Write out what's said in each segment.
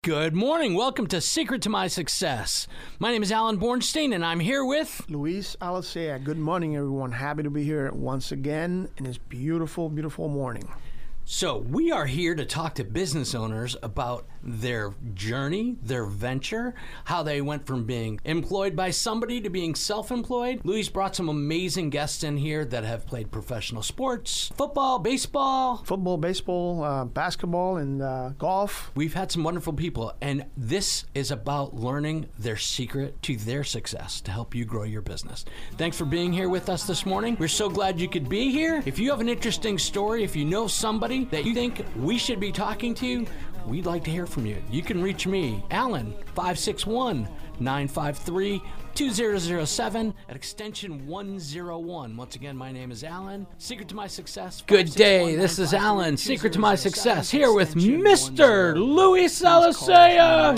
Good morning. Welcome to Secret to My Success. My name is Alan Bornstein, and I'm here with Luis Alicea. Good morning, everyone. Happy to be here once again in this beautiful, beautiful morning. So we are here to talk to business owners about their journey, their venture, how they went from being employed by somebody to being self-employed. Luis brought some amazing guests in here that have played professional sports, football, baseball. Football, baseball, basketball, and golf. We've had some wonderful people, and this is about learning their secret to their success to help you grow your business. Thanks for being here with us this morning. We're so glad you could be here. If you have an interesting story, if you know somebody that you think we should be talking to, we'd like to hear from you. You can reach me, Alan, 561-953-2007 at extension 101. Once again, my name is Alan. Secret to My Success. Good day. This is Alan, Secret to My Success, here with Mr. Luis Alicea.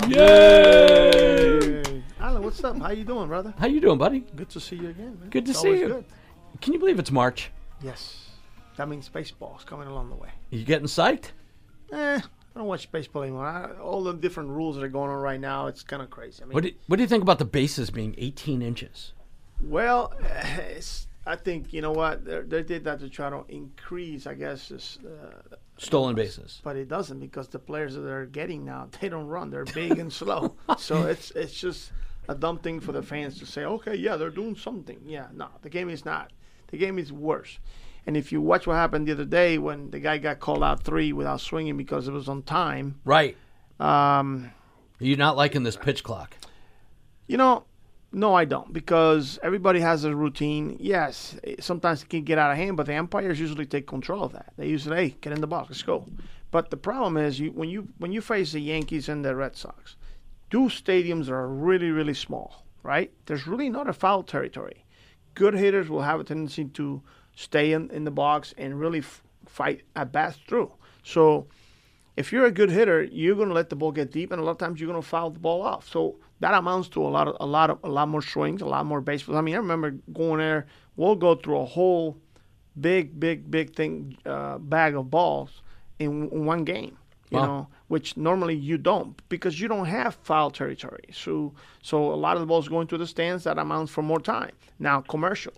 Yay! Alan, what's up? How you doing, brother? How you doing, buddy? Good to see you again, man. Good to It's see always you. Good. Can you believe it's March? Yes. That means baseball's coming along the way. You getting psyched? I don't watch baseball anymore. All the different rules that are going on right now, it's kind of crazy. I mean, What do you think about the bases being 18 inches? well, I think, you know what, they did that to try to increase, I guess, this, Stolen bases. but it doesn't, because the players that they're getting now, they don't run. They're big and slow. So it's just a dumb thing for the fans to say, okay, yeah, they're doing something. Yeah, no, the game is not. The game is worse. And if you watch what happened the other day when the guy got called out 3 without swinging because it was on time. Right. You're not liking this pitch clock. You know, no, I don't, because everybody has a routine. Yes, sometimes it can get out of hand, but the umpires usually take control of that. They usually, hey, get in the box, let's go. But the problem is, when you face the Yankees and the Red Sox, those stadiums are really, really small, right? There's really not a foul territory. Good hitters will have a tendency to stay in the box and really fight at bats through. So if you're a good hitter, you're going to let the ball get deep, and a lot of times you're going to foul the ball off. So that amounts to a lot more swings, a lot more baseballs. I mean, I remember going there. We'll go through a whole big thing bag of balls in one game. You know, which normally you don't, because you don't have foul territory. So a lot of the balls going to the stands. That amounts for more time. Now commercials,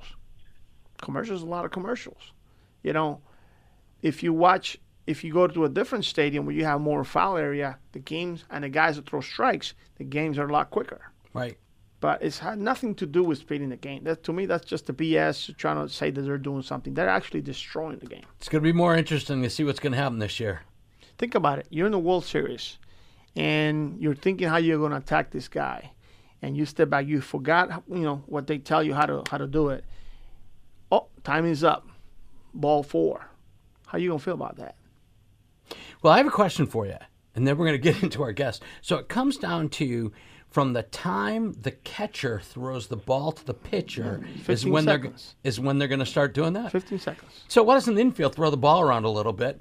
a lot of commercials. You know, if you go to a different stadium where you have more foul area, the games and the guys that throw strikes, the games are a lot quicker. Right. But it's had nothing to do with speeding the game. To me, that's just a BS trying to say that they're doing something. They're actually destroying the game. It's going to be more interesting to see what's going to happen this year. Think about it. You're in the World Series, and you're thinking how you're going to attack this guy, and you step back. You forgot, what they tell you how to do it. Oh, time is up. Ball 4. How you going to feel about that? Well, I have a question for you, and then we're going to get into our guest. So it comes down to, from the time the catcher throws the ball to the pitcher is when they're going to start doing that? 15 seconds. So why doesn't the infield throw the ball around a little bit?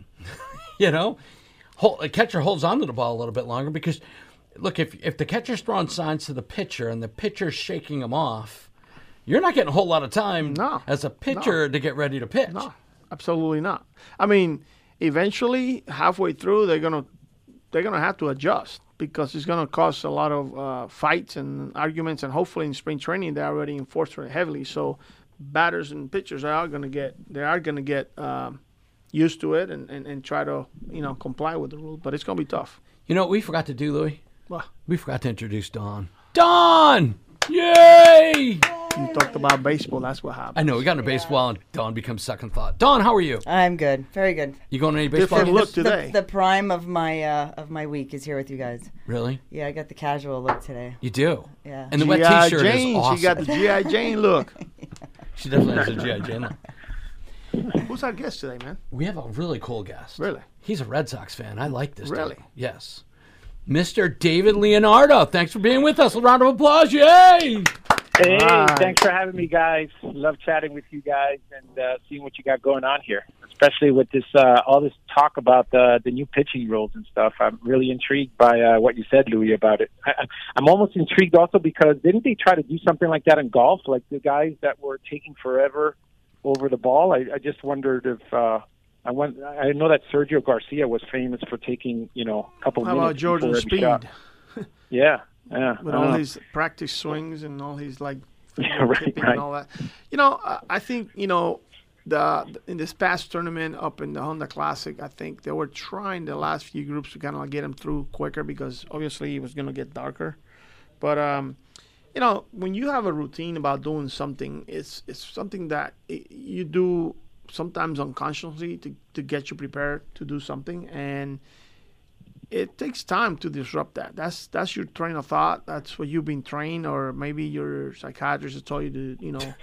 The catcher holds onto the ball a little bit longer, because, look, if the catcher's throwing signs to the pitcher and the pitcher's shaking them off, you're not getting a whole lot of time as a pitcher to get ready to pitch. No, absolutely not. I mean, eventually, halfway through, they're gonna have to adjust, because it's gonna cause a lot of fights and arguments, and hopefully in spring training they already enforced it heavily. So batters and pitchers are gonna get used to it and try to comply with the rule, but it's gonna be tough. You know what we forgot to do, Louis? What? We forgot to introduce Don. Don! Yay! You talked about baseball. That's what happened. I know, we got into baseball, and Don becomes second thought. Don, how are you? I'm good, very good. You going to any baseball Different games? look today. The prime of my week is here with you guys. Really? Yeah, I got the casual look today. You do? Yeah. And the wet G.I. T-shirt Jane, is awesome. She got the G.I. Jane look. She definitely has a G.I. Jane look. Who's our guest today, man? We have a really cool guest. Really? He's a Red Sox fan. I like this Really? dude. Yes. Mr. David Leonardo. Thanks for being with us. A round of applause. Yay! Hey, Right. Thanks for having me, guys. Love chatting with you guys and seeing what you got going on here, especially with this all this talk about the new pitching rules and stuff. I'm really intrigued by what you said, Louis, about it. I'm almost intrigued also because didn't they try to do something like that in golf, like the guys that were taking forever over the ball? I just wondered if I know that Sergio Garcia was famous for taking, a couple How minutes. about Jordan before every shot. Speed? Yeah. With all his practice swings and all his right. and all that. I think in this past tournament up in the Honda Classic, I think they were trying the last few groups to kind of get him through quicker because obviously it was going to get darker. But when you have a routine about doing something, it's something that you do sometimes unconsciously to get you prepared to do something, and it takes time to disrupt that. That's your train of thought. That's what you've been trained, or maybe your psychiatrist has told you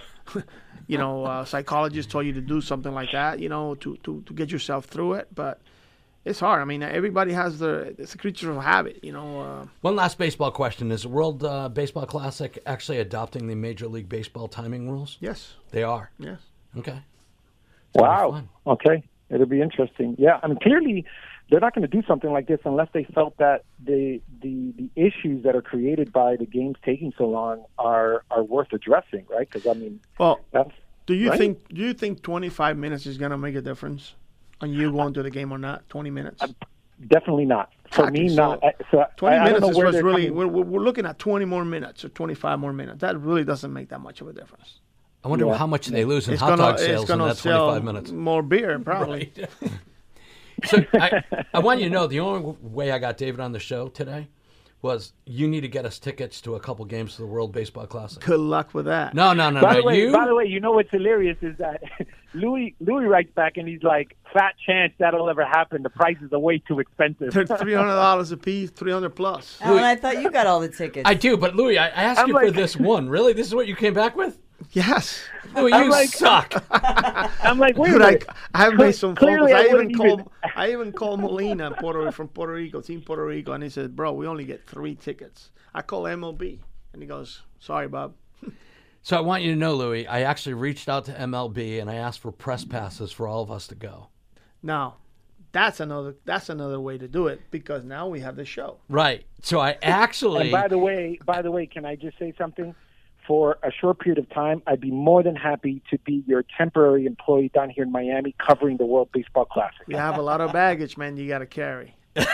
to, psychologist told you to do something like that, to get yourself through it. But it's hard. I mean, everybody has it's a creature of habit, One last baseball question. Is the World Baseball Classic actually adopting the Major League Baseball timing rules? Yes. They are? Yes. Okay. Wow. Okay. It'll be interesting. Yeah. I mean, clearly they're not going to do something like this unless they felt that the issues that are created by the games taking so long are worth addressing, right? Because, do you think 25 minutes is going to make a difference on you going to the game or not? 20 minutes? Definitely not. For me, not. So 20 minutes is what's really, we're looking at 20 more minutes or 25 more minutes. That really doesn't make that much of a difference. I wonder how much they lose in hot dog sales in that 25 minutes. More beer, probably. Right. So I want you to know the only way I got David on the show today was you need to get us tickets to a couple games to the World Baseball Classic. Good luck with that. No. By the way, what's hilarious is that Louis writes back and he's like, "Fat chance that'll ever happen. The prices are way too expensive." They're $300 a piece, 300 plus. Alan, I thought you got all the tickets. I do, but Louis, I asked you for this one. Really? This is what you came back with? Yes. Louis, you suck. I'm like, wait a minute. I have made some phone calls. Clearly, I even called Molina from Puerto Rico, Team Puerto Rico, and he said, "Bro, we only get 3 tickets." I call MLB, and he goes, "Sorry, Bob." So I want you to know, Louis, I actually reached out to MLB and I asked for press passes for all of us to go. Now, that's another way to do it because now we have the show. Right. So I actually. And by the way, can I just say something? For a short period of time, I'd be more than happy to be your temporary employee down here in Miami covering the World Baseball Classic. You have a lot of baggage, man, you got to carry.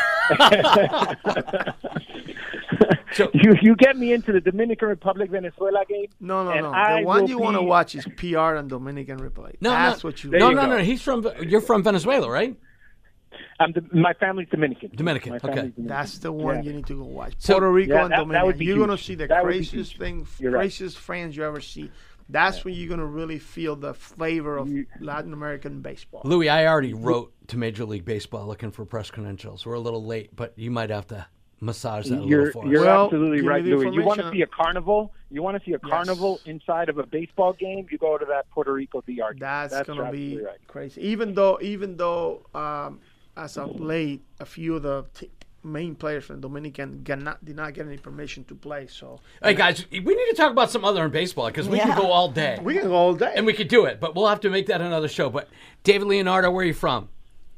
So you get me into the Dominican Republic Venezuela game? No. The one you want to watch is PR and Dominican Republic. That's what you. No. You're from Venezuela, right? My family's Dominican. Okay. That's the one you need to go watch. Puerto Rico and Dominican. You're going to see the craziest craziest fans you ever see. That's when you're going to really feel the flavor of Latin American baseball. Louis, I already wrote to Major League Baseball looking for press credentials. We're a little late, but you might have to massage that a little for us. You're absolutely right, Louis. You want to see a carnival? Carnival inside of a baseball game? You go to that Puerto Rico DR. That's going to be crazy. Even though as of late, a few of the main players from Dominican did not get any permission to play. So, hey guys, we need to talk about some other in baseball because we can go all day. We can go all day, and we could do it, but we'll have to make that another show. But David Leonardo, where are you from?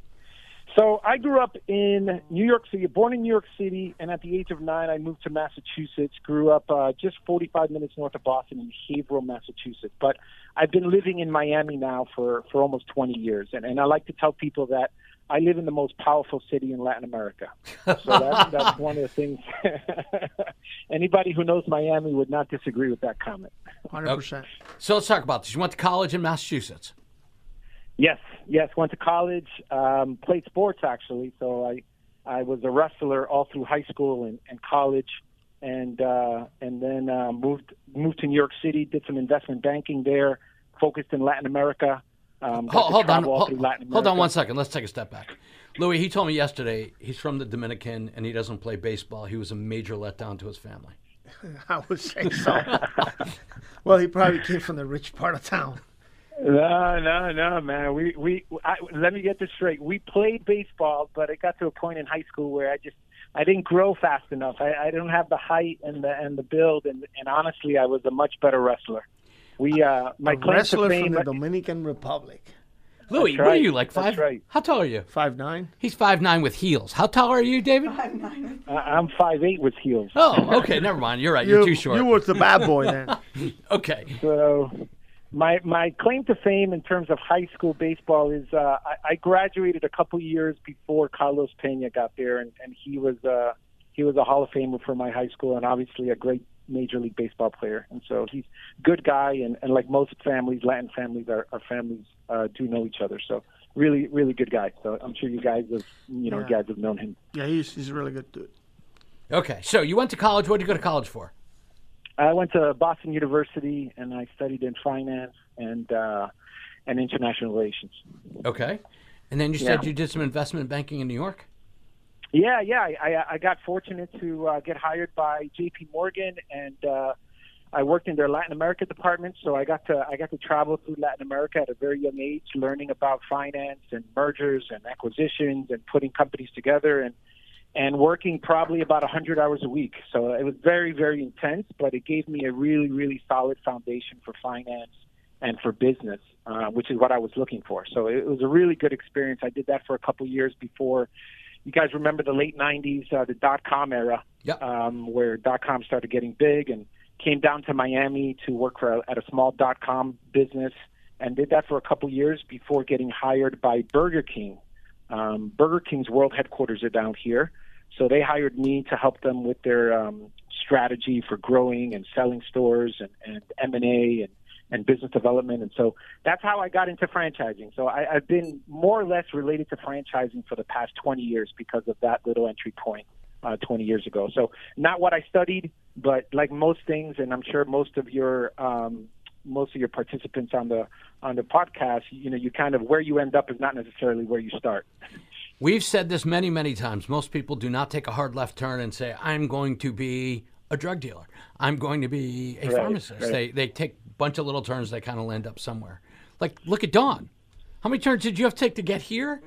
So I grew up in New York City, born in New York City, and at the age of 9, I moved to Massachusetts. Grew up just 45 minutes north of Boston in Haverhill, Massachusetts. But I've been living in Miami now for almost 20 years, and I like to tell people that I live in the most powerful city in Latin America. So that's one of the things. Anybody who knows Miami would not disagree with that comment. 100%. So let's talk about this. You went to college in Massachusetts. Yes. Went to college, played sports actually. So I was a wrestler all through high school and college, and then moved to New York City, did some investment banking there, focused in Latin America. Hold on 1 second. Let's take a step back. Louis, he told me yesterday he's from the Dominican and he doesn't play baseball. He was a major letdown to his family. I would say so. Well, he probably came from the rich part of town. No, man. Let me get this straight. We played baseball, but it got to a point in high school where I didn't grow fast enough. I don't have the height and the build, and honestly, I was a much better wrestler. My wrestler from the Dominican Republic. Louis, what are you, like 5? Right. How tall are you? 5'9". He's 5'9" with heels. How tall are you, David? 5'9". I'm 5'8" with heels. Oh, okay, never mind. You're right. You're too short. You were the bad boy then. Okay. My claim to fame in terms of high school baseball is I graduated a couple years before Carlos Pena got there, and he was a Hall of Famer for my high school, and obviously a great Major League Baseball player. And so he's a good guy, and like most families, Latin families, our families do know each other. So really, really good guy. So I'm sure you guys have guys have known him. Yeah, he's a really good dude. Okay, so you went to college. What did you go to college for? I went to Boston University, and I studied in finance and international relations. Okay. And then you said you did some investment banking in New York? Yeah. I got fortunate to get hired by J.P. Morgan, and I worked in their Latin America department. So I got to travel through Latin America at a very young age, learning about finance and mergers and acquisitions and putting companies together, and working probably about 100 hours a week. So it was very, very intense, but it gave me a really, really solid foundation for finance and for business, which is what I was looking for. So it was a really good experience. I did that for a couple of years before. You guys remember the late 90s, the dot-com era, where dot-com started getting big, and came down to Miami to work at a small dot-com business, and did that for a couple of years before getting hired by Burger King. Burger King's world headquarters are down here, so they hired me to help them with their strategy for growing and selling stores and M&A and business development. And so that's how I got into franchising. So I've been more or less related to franchising for the past 20 years because of that little entry point 20 years ago. So not what I studied, but like most things, and I'm sure most of your participants on the podcast, you kind of, where you end up is not necessarily where you start. We've said this many, many times. Most people do not take a hard left turn and say, I'm going to be a drug dealer. I'm going to be a pharmacist. Right. They take a bunch of little turns. They kind of land up somewhere. Like, look at Dawn. How many turns did you have to take to get here?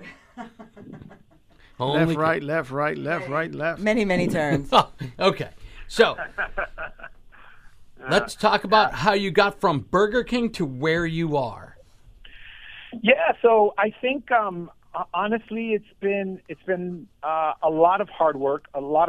Left, right, left, right, left, right, left. Many, many turns. Oh, okay. So let's talk about how you got from Burger King to where you are. Yeah, so I think honestly, it's been a lot of hard work,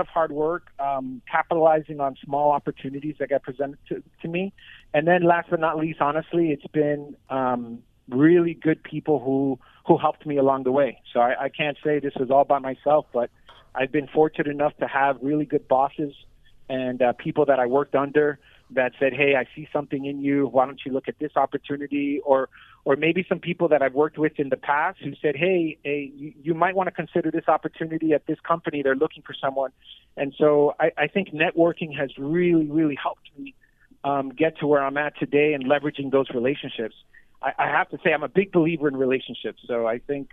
capitalizing on small opportunities that got presented to me. And then last but not least, honestly, it's been really good people who helped me along the way. So I can't say this was all by myself, but I've been fortunate enough to have really good bosses and people that I worked under that said, hey, I see something in you. Why don't you look at this opportunity? Or maybe some people that I've worked with in the past who said, hey, you might want to consider this opportunity at this company. They're looking for someone. And so I think networking has really, really helped me get to where I'm at today and leveraging those relationships. I have to say I'm a big believer in relationships. So I think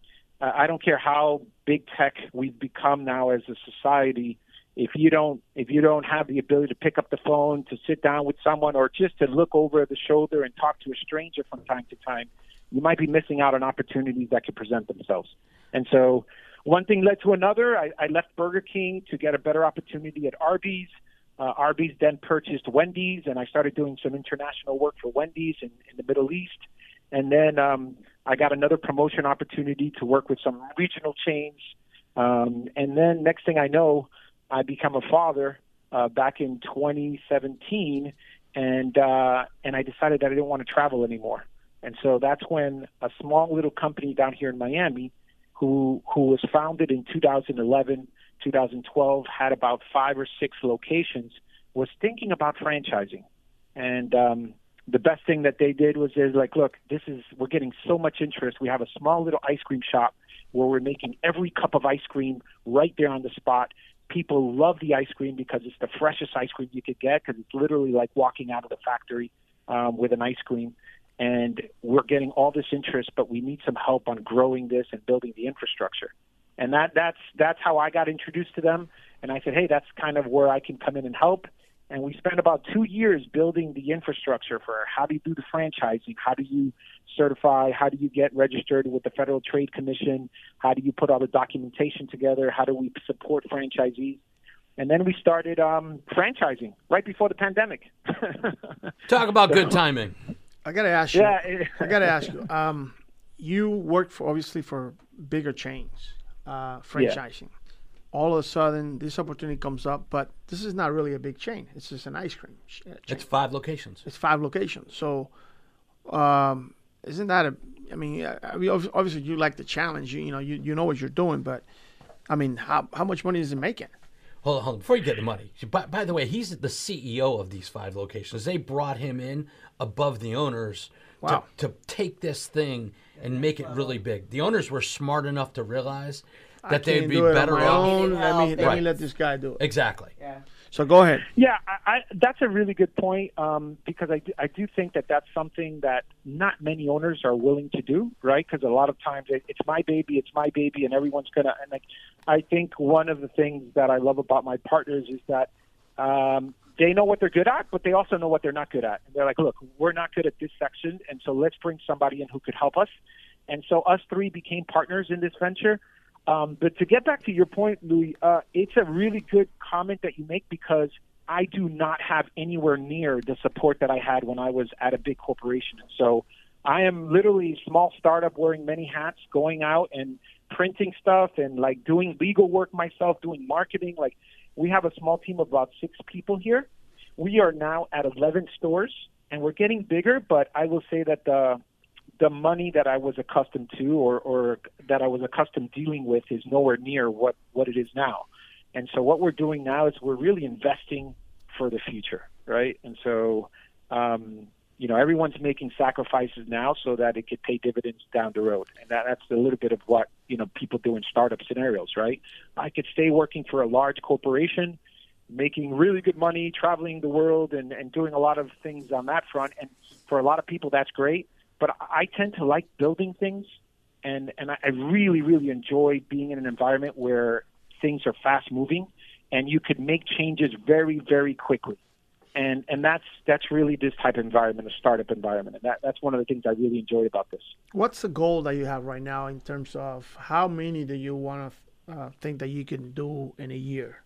I don't care how big tech we've become now as a society. If you don't have the ability to pick up the phone, to sit down with someone, or just to look over the shoulder and talk to a stranger from time to time, you might be missing out on opportunities that could present themselves. And so one thing led to another. I left Burger King to get a better opportunity at Arby's. Arby's then purchased Wendy's, and I started doing some international work for Wendy's in the Middle East. And then I got another promotion opportunity to work with some regional chains. And then next thing I know, I become a father back in 2017, and I decided that I didn't want to travel anymore. And so that's when a small little company down here in Miami, who was founded in 2011, 2012, had about 5 or 6 locations, was thinking about franchising. And the best thing that they did was they're like, look, we're getting so much interest. We have a small little ice cream shop where we're making every cup of ice cream right there on the spot. People love the ice cream because it's the freshest ice cream you could get, because it's literally like walking out of the factory with an ice cream. And we're getting all this interest, but we need some help on growing this and building the infrastructure. And that's how I got introduced to them. And I said, hey, that's kind of where I can come in and help. And we spent about 2 years building the infrastructure for how do you do the franchising, how do you certify, how do you get registered with the Federal Trade Commission, how do you put all the documentation together, how do we support franchisees. And then we started franchising right before the pandemic. Talk about good timing. I got to ask you. Yeah. You worked obviously for bigger chains, franchising. Yeah. All of a sudden, this opportunity comes up, but this is not really a big chain. It's just an ice cream chain. It's 5 locations. It's 5 locations. So Isn't that I mean, obviously you like the challenge. You know what you're doing, but I mean, how much money is it making? Hold on. Before you get the money, by the way, he's the CEO of these 5 locations. They brought him in above the owners Wow. to take this thing and make it really big. The owners were smart enough to realize that they'd Can't be do it on better my off. own. Let me Right. let this guy do it. Exactly. Yeah. So go ahead. Yeah, that's a really good point because I do think that that's something that not many owners are willing to do, right? Because a lot of times it's my baby, and everyone's gonna. And like, I think one of the things that I love about my partners is that they know what they're good at, but they also know what they're not good at. And they're like, look, we're not good at this section, and so let's bring somebody in who could help us. And so us 3 became partners in this venture. But to get back to your point, Louis, it's a really good comment that you make because I do not have anywhere near the support that I had when I was at a big corporation. So I am literally a small startup wearing many hats, going out and printing stuff and like doing legal work myself, doing marketing. Like we have a small team of about 6 people here. We are now at 11 stores and we're getting bigger, but I will say that the money that I was accustomed to or that I was accustomed dealing with is nowhere near what it is now. And so what we're doing now is we're really investing for the future, right? And so, everyone's making sacrifices now so that it could pay dividends down the road. And that's a little bit of what, people do in startup scenarios, right? I could stay working for a large corporation, making really good money, traveling the world and doing a lot of things on that front. And for a lot of people, that's great. But I tend to like building things, and I really, really enjoy being in an environment where things are fast-moving, and you could make changes very, very quickly. And that's really this type of environment, a startup environment. And that's one of the things I really enjoy about this. What's the goal that you have right now in terms of how many do you want to think that you can do in a year?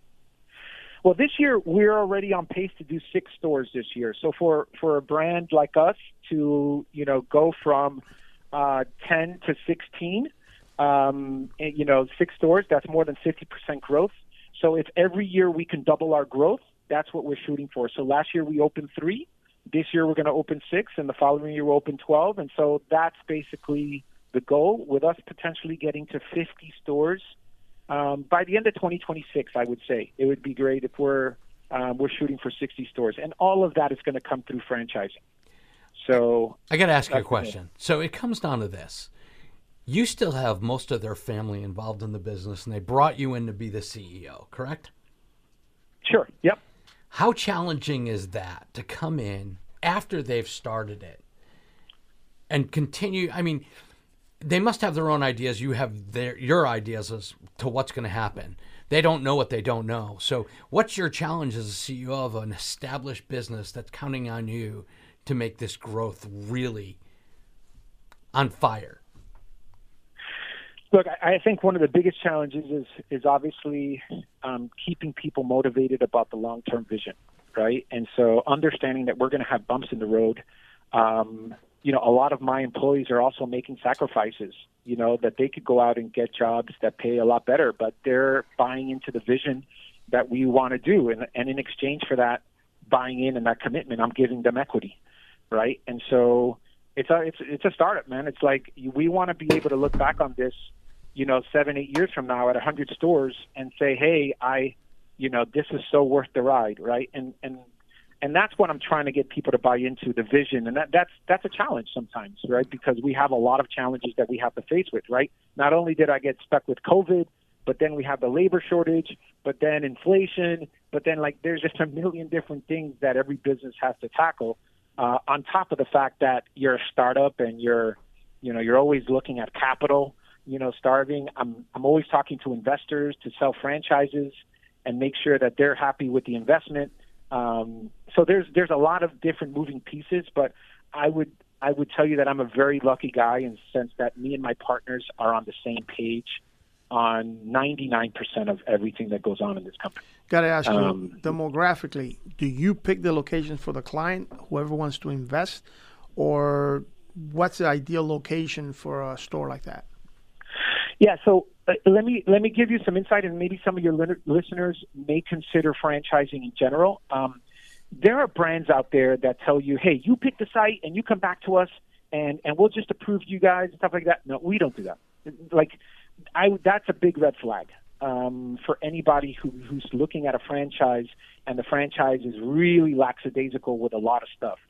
Well, this year we're already on pace to do 6 stores this year. So for a brand like us to go from 10 to 16, 6 stores, that's more than 50% growth. So if every year we can double our growth, that's what we're shooting for. So last year we opened 3. This year we're going to open 6, and the following year we'll open 12. And so that's basically the goal, with us potentially getting to 50 stores. By the end of 2026, I would say it would be great if we're shooting for 60 stores, and all of that is going to come through franchising. So I got to ask you a question. So it comes down to this: you still have most of their family involved in the business, and they brought you in to be the CEO, correct? Sure. Yep. How challenging is that to come in after they've started it and continue? I mean, they must have their own ideas. You have your ideas as to what's going to happen. They don't know what they don't know. So what's your challenge as a CEO of an established business that's counting on you to make this growth really on fire? Look, I think one of the biggest challenges is obviously keeping people motivated about the long-term vision, right? And so understanding that we're going to have bumps in the road. A lot of my employees are also making sacrifices, that they could go out and get jobs that pay a lot better, but they're buying into the vision that we want to do. And in exchange for that buying in and that commitment, I'm giving them equity, right? And so it's a startup, man. It's like we want to be able to look back on this, 7-8 years from now at 100 stores and say, hey, this is so worth the ride, right? And that's what I'm trying to get people to buy into, the vision. And that's a challenge sometimes, right? Because we have a lot of challenges that we have to face with, right? Not only did I get stuck with COVID, but then we have the labor shortage, but then inflation, but then there's just a million different things that every business has to tackle. On top of the fact that you're a startup and you're always looking at capital, starving. I'm always talking to investors to sell franchises and make sure that they're happy with the investment. So there's a lot of different moving pieces, but I would tell you that I'm a very lucky guy in the sense that me and my partners are on the same page on 99% of everything that goes on in this company. Got to ask you, demographically, do you pick the location for the client, whoever wants to invest, or what's the ideal location for a store like that? Yeah, so let me give you some insight, and maybe some of your listeners may consider franchising in general. there are brands out there that tell you, hey, you pick the site and you come back to us and we'll just approve you guys and stuff like that. No, we don't do that. That's a big red flag for anybody who's looking at a franchise and the franchise is really lackadaisical with a lot of stuff.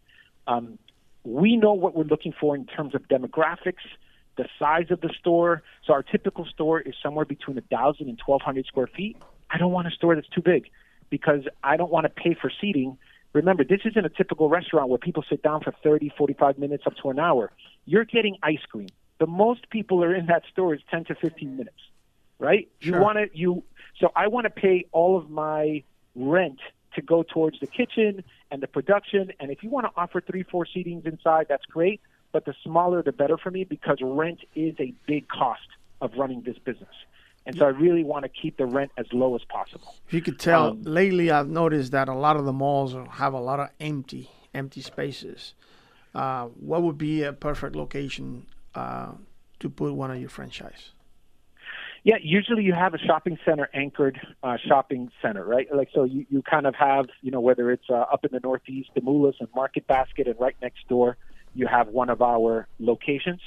We know what we're looking for in terms of demographics, the size of the store. So our typical store is somewhere between 1,000 and 1,200 square feet. I don't want a store that's too big because I don't want to pay for seating. Remember, this isn't a typical restaurant where people sit down for 30, 45 minutes up to an hour. You're getting ice cream. The most people are in that store is 10 to 15 minutes, right? Sure. So I want to pay all of my rent to go towards the kitchen and the production. And if you want to offer 3-4 seatings inside, that's great. But the smaller, the better for me because rent is a big cost of running this business. And so I really want to keep the rent as low as possible. If you could tell, lately I've noticed that a lot of the malls have a lot of empty spaces. What would be a perfect location to put one of your franchise? Yeah, usually you have a shopping center anchored shopping center, right? Like, so you kind of have, whether it's up in the Northeast, the Mulas and Market Basket, and right next door, you have one of our locations.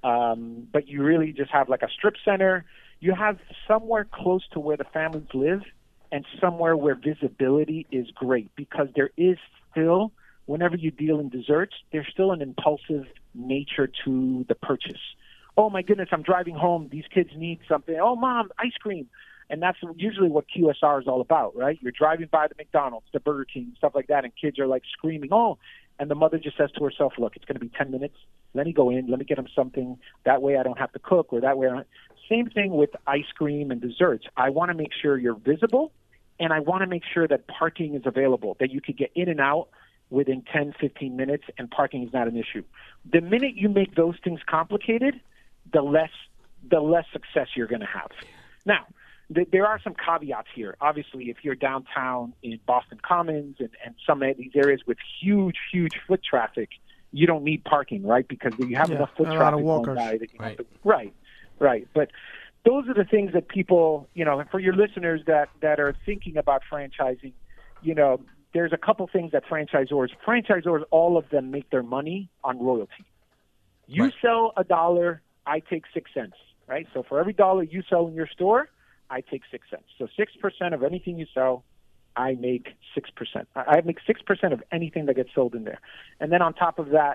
But you really just have like a strip center. You have somewhere close to where the families live and somewhere where visibility is great because there is still, whenever you deal in desserts, there's still an impulsive nature to the purchase. Oh, my goodness, I'm driving home. These kids need something. Oh, Mom, ice cream. And that's usually what QSR is all about, right? You're driving by the McDonald's, the Burger King, stuff like that, and kids are like screaming, oh, and the mother just says to herself, look, it's going to be 10 minutes. Let me go in. Let me get them something. That way I don't have to cook or that way I don't. Same thing with ice cream and desserts. I want to make sure you're visible, and I want to make sure that parking is available, that you could get in and out within 10, 15 minutes, and parking is not an issue. The minute you make those things complicated, the less success you're going to have. Now, there are some caveats here. Obviously, if you're downtown in Boston Commons and some of these areas with huge foot traffic, you don't need parking, right? Because you have enough foot traffic going by that you have to, right. But those are the things that people, for your listeners that are thinking about franchising, there's a couple things that franchisors, all of them make their money on royalty. You sell $1, I take 6 cents, right? So for every dollar you sell in your store, I take 6 cents. So 6% of anything you sell, I make 6%. I make 6% of anything that gets sold in there. And then on top of that,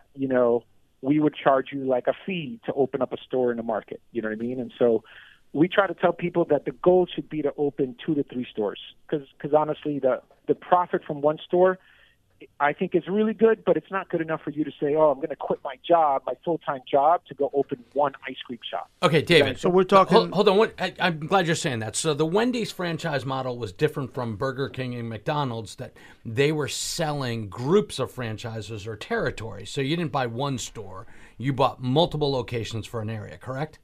we would charge you like a fee to open up a store in the market. You know what I mean? And so we try to tell people that the goal should be to open 2 to 3 stores because honestly, the profit from one store, I think is really good, but it's not good enough for you to say, oh, I'm going to quit my job, my full-time job, to go open one ice cream shop. Okay, David. So we're talking... Hold on. I'm glad you're saying that. So the Wendy's franchise model was different from Burger King and McDonald's, that they were selling groups of franchises or territories. So you didn't buy one store. You bought multiple locations for an area, correct?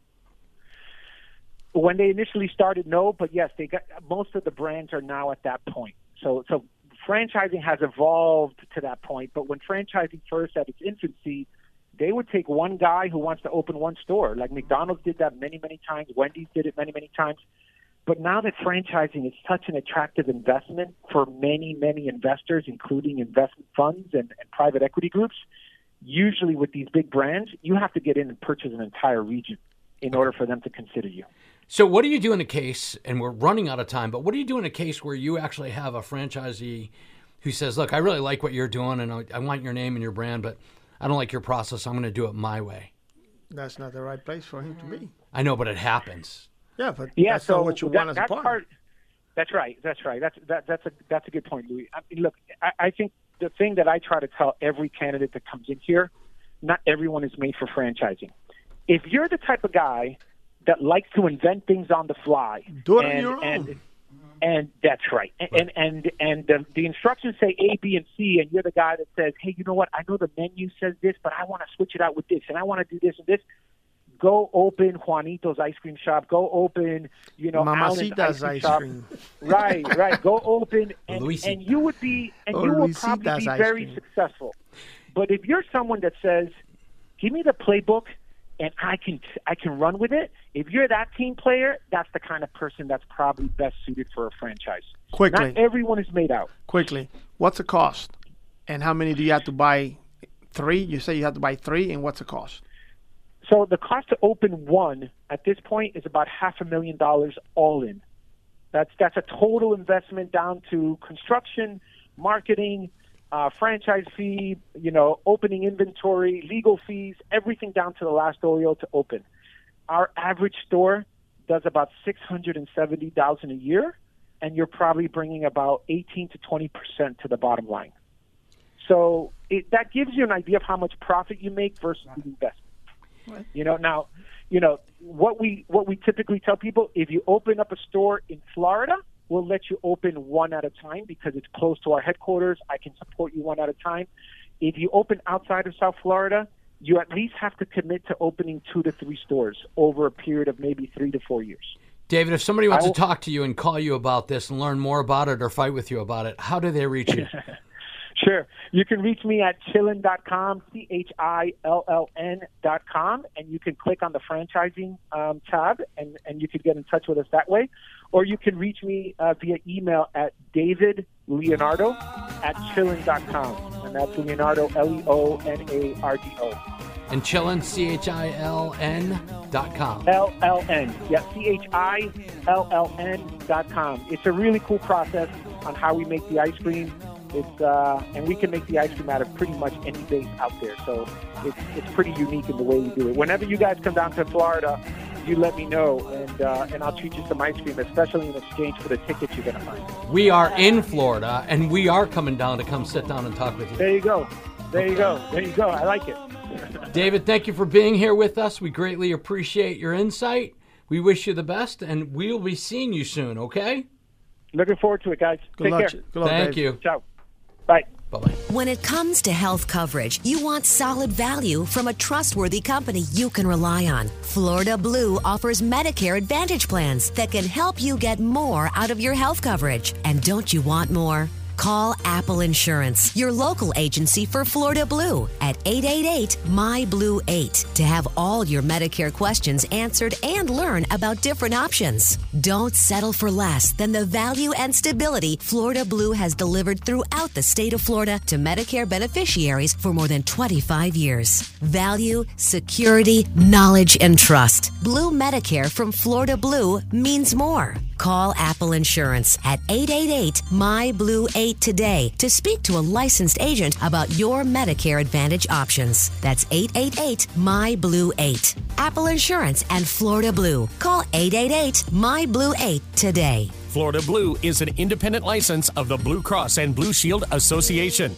When they initially started, no, but yes, most of the brands are now at that point. So franchising has evolved to that point, but when franchising first at its infancy, they would take one guy who wants to open one store. Like McDonald's did that many, many times. Wendy's did it many, many times. But now that franchising is such an attractive investment for many, many investors, including investment funds and private equity groups, usually with these big brands, you have to get in and purchase an entire region in order for them to consider you. So what do you do in a case, and we're running out of time, but what do you do in a case where you actually have a franchisee who says, look, I really like what you're doing, and I want your name and your brand, but I don't like your process. I'm going to do it my way. That's not the right place for him to be. I know, but it happens. Yeah, but that's not what you want as a partner. That's right. That's a good point, Louis. I mean, look, I think the thing that I try to tell every candidate that comes in here, not everyone is made for franchising. If you're the type of guy that likes to invent things on the fly, do it on your own. And that's right. And the instructions say A, B, and C, and you're the guy that says, hey, you know what? I know the menu says this, but I want to switch it out with this, and I want to do this and this. Go open Juanito's ice cream shop. Go open, Mamacita's ice cream shop. Right. Go open, and you would be, and you will probably be very successful. But if you're someone that says, give me the playbook, and I can run with it. If you're that team player, that's the kind of person that's probably best suited for a franchise. Quickly. Not everyone is made out. Quickly. What's the cost? And how many do you have to buy? 3? You say you have to buy 3, and what's the cost? So the cost to open one at this point is about $500,000 all in. That's a total investment down to construction, marketing, franchise fee, opening inventory, legal fees, everything down to the last Oreo to open. Our average store does about $670,000 a year, and you're probably bringing about 18 to 20% to the bottom line. So that gives you an idea of how much profit you make versus the investment. Now, what we typically tell people, if you open up a store in Florida, we'll let you open one at a time because it's close to our headquarters. I can support you one at a time. If you open outside of South Florida, you at least have to commit to opening 2 to 3 stores over a period of maybe 3 to 4 years. David, if somebody wants to talk to you and call you about this and learn more about it or fight with you about it, how do they reach you? Sure. You can reach me at chillin.com, CHILLN.com, and you can click on the franchising tab, and you can get in touch with us that way. Or you can reach me via email at davidleonardo@chillin.com, and that's Leonardo, Leonardo. And Chillin, CHILLN.com. LLN. Yeah, CHILLN.com. It's a really cool process on how we make the ice cream. And we can make the ice cream out of pretty much any base out there. So it's pretty unique in the way we do it. Whenever you guys come down to Florida, you let me know, and I'll treat you some ice cream, especially in exchange for the tickets you're going to find. We are in Florida, and we are coming down to come sit down and talk with you. There you go. I like it. David, thank you for being here with us. We greatly appreciate your insight. We wish you the best, and we'll be seeing you soon, okay? Looking forward to it, guys. Good Take luck. care. Good luck, Thank Dave. you. Ciao. Bye. Bye-bye. When it comes to health coverage, you want solid value from a trustworthy company you can rely on. Florida Blue offers Medicare Advantage plans that can help you get more out of your health coverage. And don't you want more? Call Apple Insurance, your local agency for Florida Blue, at 888-MY-BLUE-8 to have all your Medicare questions answered and learn about different options. Don't settle for less than the value and stability Florida Blue has delivered throughout the state of Florida to Medicare beneficiaries for more than 25 years. Value, security, knowledge, and trust. Blue Medicare from Florida Blue means more. Call Apple Insurance at 888-MY-BLUE-8 today to speak to a licensed agent about your Medicare Advantage options. That's 888-MY-BLUE-8. Apple Insurance and Florida Blue. Call 888-MY-BLUE-8 today. Florida Blue is an independent license of the Blue Cross and Blue Shield Association.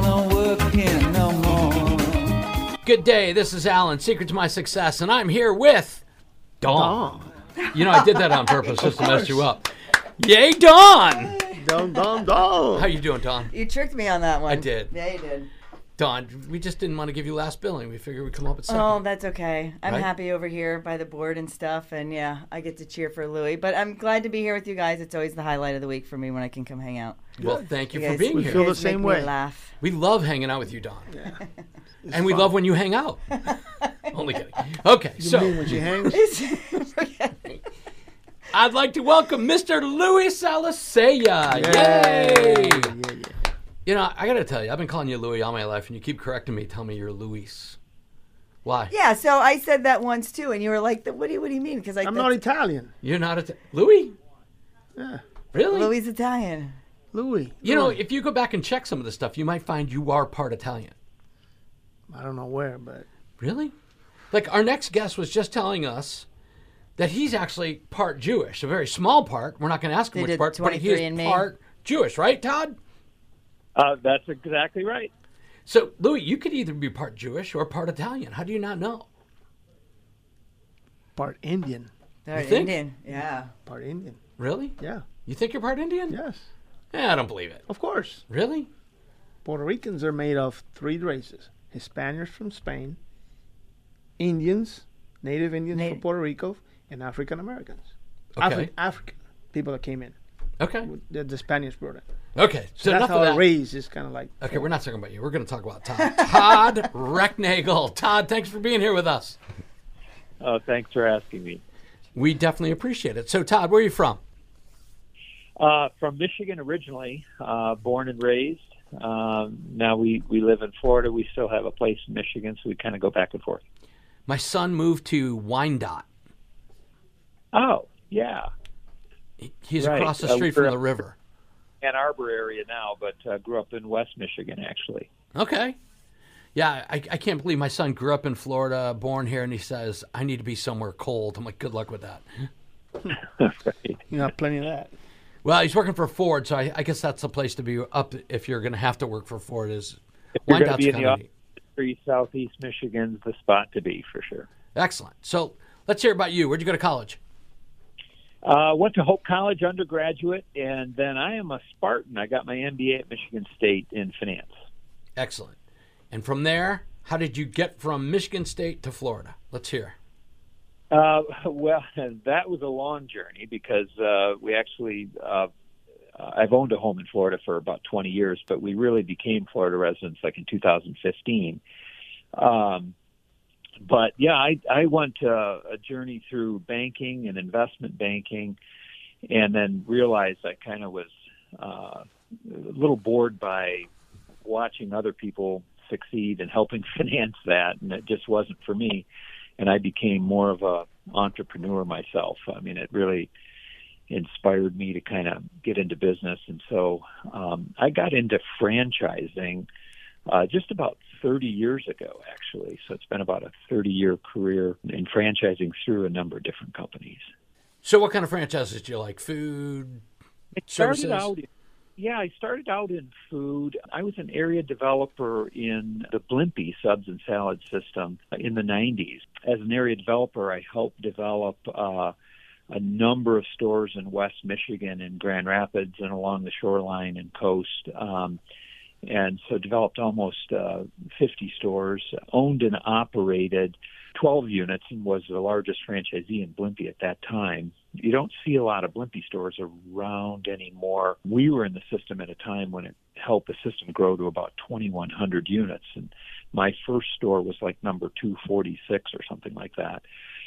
Good day. This is Alan, Secret to My Success, and I'm here with Dawn. I did that on purpose just to mess you up. Yay, Dawn! Dawn. How you doing, Dawn? You tricked me on that one. I did. Yeah, you did. Dawn, we just didn't want to give you last billing. We figured we'd come up with second. Oh, that's okay. I'm Right? happy over here by the board and stuff, and yeah, I get to cheer for Louie. But I'm glad to be here with you guys. It's always the highlight of the week for me when I can come hang out. Well, thank you for guys- being We here. feel you the guys same make way. Me laugh. We love hanging out with you, Dawn. And we fun. love when you hang out. Only kidding. Okay, You so mean when she hangs? I'd like to welcome Mr. Louis Salasaya. Yay! Yeah. I got to tell you, I've been calling you Louis all my life, and you keep correcting me, telling me you're Luis. Why? Yeah, so I said that once too, and you were like, "What do you mean?" Because I'm not Italian. You're not Louis? Yeah. Really? Louis Italian. Louis. If you go back and check some of the stuff, you might find you are part Italian. I don't know where, but Really? Like our next guest was just telling us that he's actually part Jewish, a very small part. We're not going to ask him They which did part, but he is 23andMe. part Jewish, right, Todd? That's exactly right. So, Louis, you could either be part Jewish or part Italian. How do you not know? part Indian. They're think? Indian. Yeah. Part Indian. Really? Yeah. You think you're part Indian? Yes. I don't believe it. Of course. Really? Puerto Ricans are made of 3 races. Hispanics from Spain, Indians, native Indians from Puerto Rico, and African Americans. Okay. African people that came in. Okay. The Spaniards brought it. Okay. So That's enough how of a that. race is kind of like. Okay, we're not talking about you. We're going to talk about Todd. Todd Recknagel. Todd, thanks for being here with us. Oh, thanks for asking me. We definitely appreciate it. So, Todd, where are you from? From Michigan originally, born and raised. Now we live in Florida. We still have a place in Michigan, so we kind of go back and forth. My son moved to Wyandotte. Oh, yeah. He's Right. across the street from the river. Ann Arbor area now, but grew up in West Michigan, actually. Okay. Yeah, I can't believe my son grew up in Florida, born here, and he says, I need to be somewhere cold. I'm like, good luck with that. Right. You got plenty of that. Well, he's working for Ford, so I guess that's the place to be up if you're going to have to work for Ford. Is If you're going to Wyandottes be in the kinda neat. industry, Southeast Michigan's the spot to be, for sure. Excellent. So let's hear about you. Where'd you go to college? Went to Hope College undergraduate, and then I am a Spartan. I got my MBA at Michigan State in finance. Excellent. And from there, how did you get from Michigan State to Florida? Let's hear. Well, that was a long journey because we actually, I've owned a home in Florida for about 20 years, but we really became Florida residents like in 2015. But yeah, I went a journey through banking and investment banking, and then realized I kind of was a little bored by watching other people succeed and helping finance that, and it just wasn't for me. And I became more of a entrepreneur myself. I mean, it really inspired me to kind of get into business. And so I got into franchising just about 30 years ago, actually. So it's been about a 30-year career in franchising through a number of different companies. So what kind of franchises do you like? Food, services? I started out in food. I was an area developer in the Blimpie subs and salad system in the 90s. As an area developer, I helped develop a number of stores in West Michigan and Grand Rapids and along the shoreline and coast. And so developed almost 50 stores, owned and operated 12 units, and was the largest franchisee in Blimpie at that time. You don't see a lot of Blimpie stores around anymore. We were in the system at a time when it helped the system grow to about 2,100 units. And my first store was like number 246 or something like that.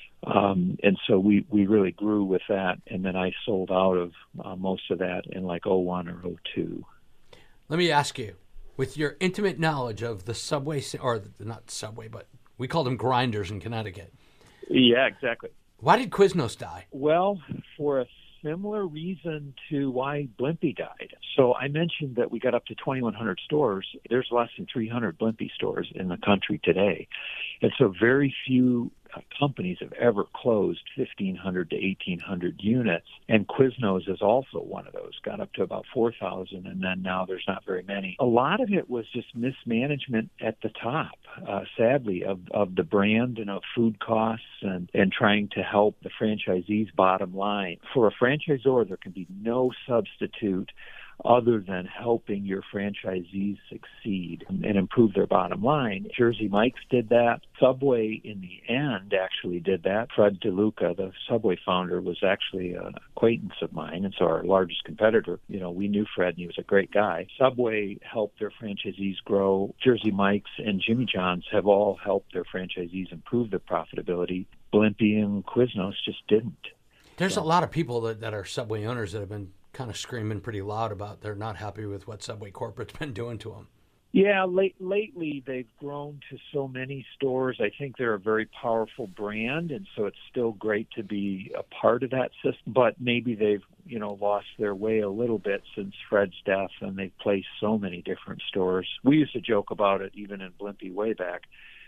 And so we really grew with that. And then I sold out of most of that in like 01 or 02. Let me ask you, with your intimate knowledge of the Subway, or not Subway, but we called them grinders in Connecticut. Yeah, exactly. Why did Quiznos die? Well, for a similar reason to why Blimpie died. So I mentioned that we got up to 2,100 stores. There's less than 300 Blimpie stores in the country today. And so very few companies have ever closed 1,500 to 1,800 units. And Quiznos is also one of those, got up to about 4,000, and then now there's not very many. A lot of it was just mismanagement at the top, sadly, of the brand and of food costs and trying to help the franchisees' bottom line. For a franchisor, there can be no substitute other than helping your franchisees succeed and improve their bottom line. Jersey Mike's did that. Subway, in the end, actually did that. Fred DeLuca, the Subway founder, was actually an acquaintance of mine, and so our largest competitor. You know, we knew Fred, and he was a great guy. Subway helped their franchisees grow. Jersey Mike's and Jimmy John's have all helped their franchisees improve their profitability. Blimpie and Quiznos just didn't. There's a lot of people that are Subway owners that have been kind of screaming pretty loud about they're not happy with what Subway corporate's been doing to them. Yeah, lately they've grown to so many stores. I think they're a very powerful brand, and so it's still great to be a part of that system. But maybe they've, lost their way a little bit since Fred's death, and they've placed so many different stores. We used to joke about it even in Blimpie way back,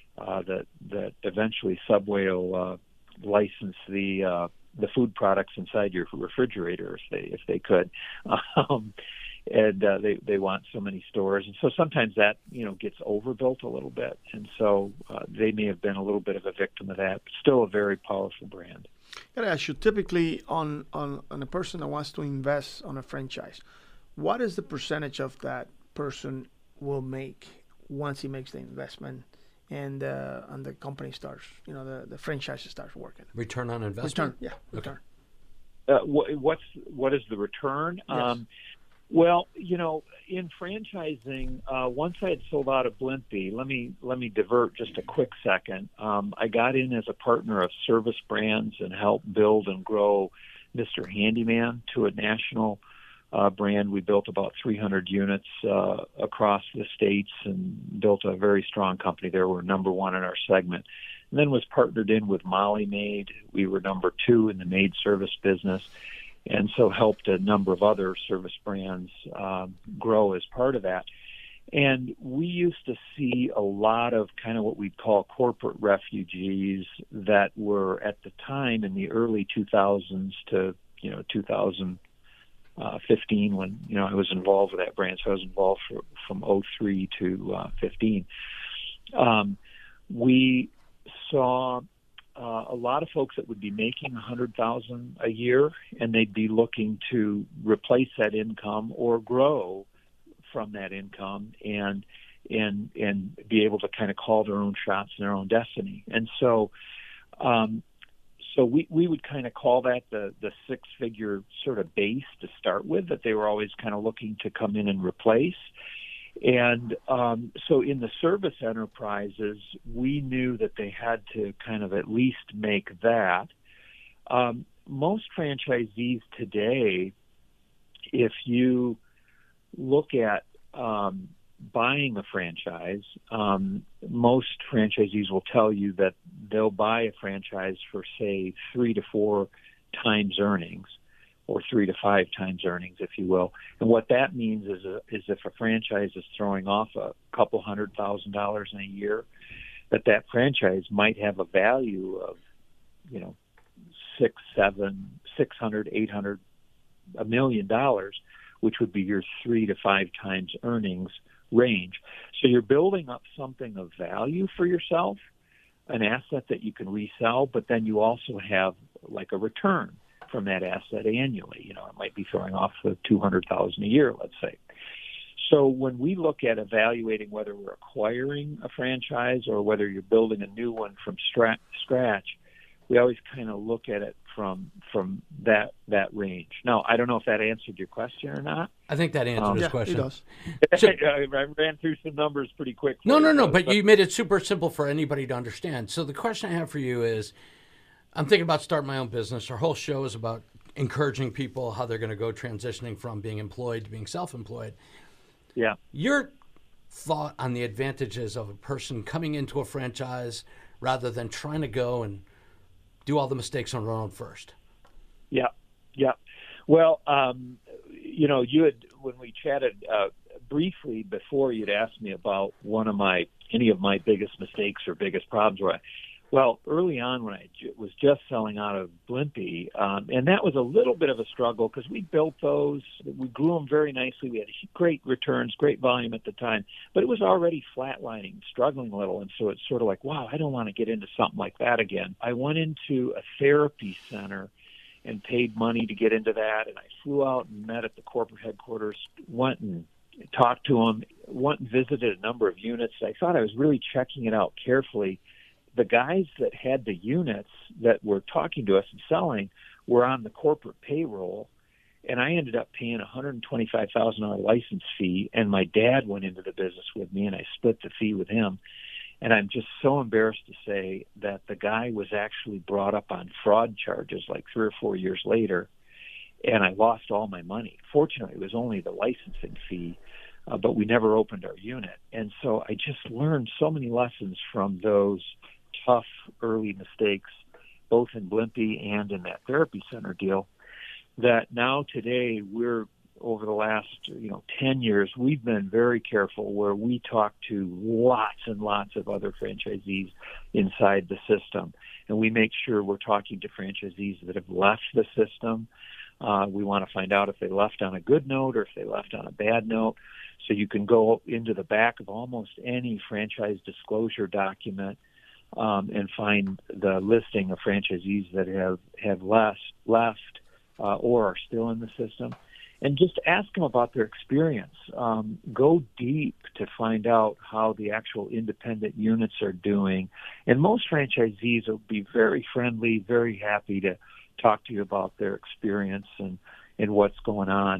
that eventually Subway will license the food products inside your refrigerator if they could. And they want so many stores. And so sometimes that, gets overbuilt a little bit. And so they may have been a little bit of a victim of that, but still a very powerful brand. I gotta ask you, typically on a person that wants to invest on a franchise, what is the percentage of that person will make once he makes the investment and the company starts, the franchise starts working? Return on investment? Return. What is the return? Yes. Well, in franchising, once I had sold out of Blimpie, let me divert just a quick second. I got in as a partner of Service Brands and helped build and grow Mr. Handyman to a national brand. We built about 300 units across the states and built a very strong company there. We're number one in our segment. And then was partnered in with Molly Maid. We were number two in the maid service business, and so helped a number of other service brands grow as part of that. And we used to see a lot of kind of what we'd call corporate refugees that were at the time in the early 2000s to 2015 when I was involved with that brand. So I was involved from 03 to 15. We saw a lot of folks that would be making $100,000 a year, and they'd be looking to replace that income or grow from that income and be able to kind of call their own shots in their own destiny. And so we would kind of call that the six-figure sort of base to start with, that they were always kind of looking to come in and replace. And so in the service enterprises, we knew that they had to kind of at least make that. Most franchisees today, if you look at buying a franchise, most franchisees will tell you that they'll buy a franchise for, say, 3 to 4 times earnings, or 3 to 5 times earnings, if you will. And what that means is if a franchise is throwing off a couple $100,000 in a year, that franchise might have a value of, $600, $800, $1 million, which would be your 3 to 5 times earnings range. So you're building up something of value for yourself, an asset that you can resell, but then you also have like a return from that asset annually. It might be throwing off $200,000 a year, let's say. So when we look at evaluating whether we're acquiring a franchise or whether you're building a new one from scratch, we always kind of look at it from that range. Now, I don't know if that answered your question or not. I think that answered his question. It does. So, I ran through some numbers pretty quick. No, but you made it super simple for anybody to understand. So the question I have for you is, I'm thinking about starting my own business. Our whole show is about encouraging people how they're going to go transitioning from being employed to being self-employed. Yeah. Your thought on the advantages of a person coming into a franchise rather than trying to go and do all the mistakes on their own first. Yeah. Well, you had, when we chatted briefly before, you'd asked me about any of my biggest mistakes or biggest problems. Well, early on when I was just selling out of Blimpie, and that was a little bit of a struggle because we built those, we grew them very nicely. We had great returns, great volume at the time, but it was already flatlining, struggling a little. And so it's sort of like, wow, I don't want to get into something like that again. I went into a therapy center and paid money to get into that. And I flew out and met at the corporate headquarters, went and talked to them, went and visited a number of units. I thought I was really checking it out carefully. The guys that had the units that were talking to us and selling were on the corporate payroll, and I ended up paying a $125,000 license fee, and my dad went into the business with me, and I split the fee with him. And I'm just so embarrassed to say that the guy was actually brought up on fraud charges like 3 or 4 years later, and I lost all my money. Fortunately, it was only the licensing fee, but we never opened our unit. And so I just learned so many lessons from those tough early mistakes, both in Blimpie and in that therapy center deal, that now today we're, over the last 10 years, we've been very careful where we talk to lots and lots of other franchisees inside the system. And we make sure we're talking to franchisees that have left the system. We want to find out if they left on a good note or if they left on a bad note. So you can go into the back of almost any franchise disclosure document and find the listing of franchisees that have left or are still in the system. And just ask them about their experience. Go deep to find out how the actual independent units are doing. And most franchisees will be very friendly, very happy to talk to you about their experience and what's going on.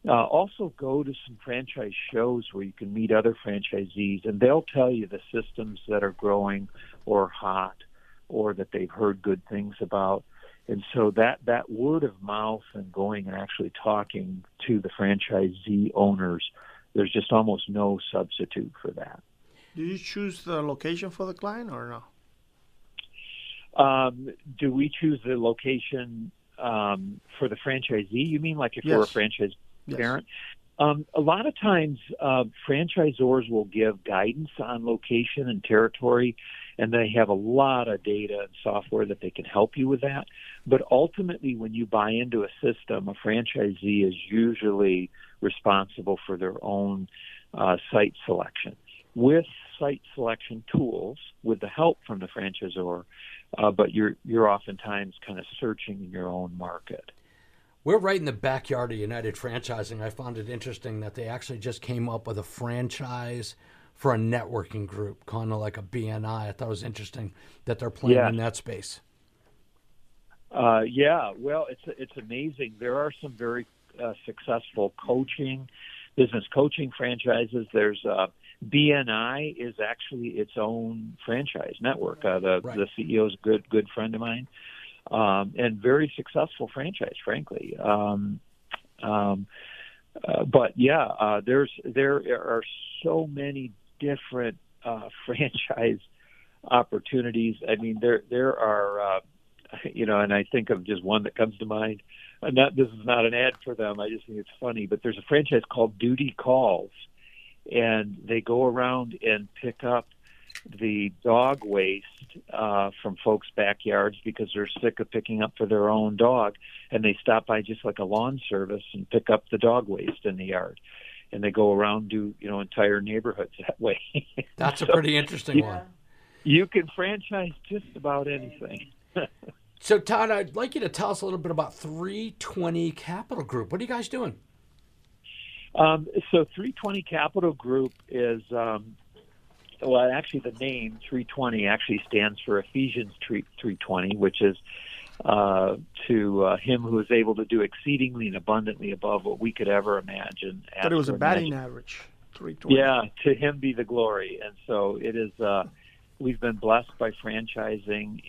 Also go to some franchise shows where you can meet other franchisees, and they'll tell you the systems that are growing or hot or that they've heard good things about. And so that word of mouth and going and actually talking to the franchisee owners, there's just almost no substitute for that. Do you choose the location for the client or no? Do we choose the location for the franchisee? You mean like if we're a franchise parent? A lot of times franchisors will give guidance on location and territory, and they have a lot of data and software that they can help you with that. But ultimately, when you buy into a system, a franchisee is usually responsible for their own site selection. With site selection tools, with the help from the franchisor, but you're oftentimes kind of searching in your own market. We're right in the backyard of United Franchising. I found it interesting that they actually just came up with a franchise for a networking group, kind of like a BNI. I thought it was interesting that they're playing in that space. Well, it's amazing. There are some very successful business coaching franchises. There's BNI is actually its own franchise network. The CEO is a good friend of mine. And very successful franchise, frankly. There are so many different franchise opportunities. I mean, there are, and I think of just one that comes to mind. This is not an ad for them. I just think it's funny. But there's a franchise called Duty Calls, and they go around and pick up the dog waste from folks' backyards because they're sick of picking up for their own dog, and they stop by just like a lawn service and pick up the dog waste in the yard, and they go around do entire neighborhoods that way. That's a pretty interesting one. You can franchise just about anything. So Todd, I'd like you to tell us a little bit about 320 Capital Group. What are you guys doing? So 320 Capital Group is actually the name 320 actually stands for Ephesians 3:20, which is to him who is able to do exceedingly and abundantly above what we could ever imagine. But it was a batting average, 320. Yeah, to him be the glory. And so it is. We've been blessed by franchising,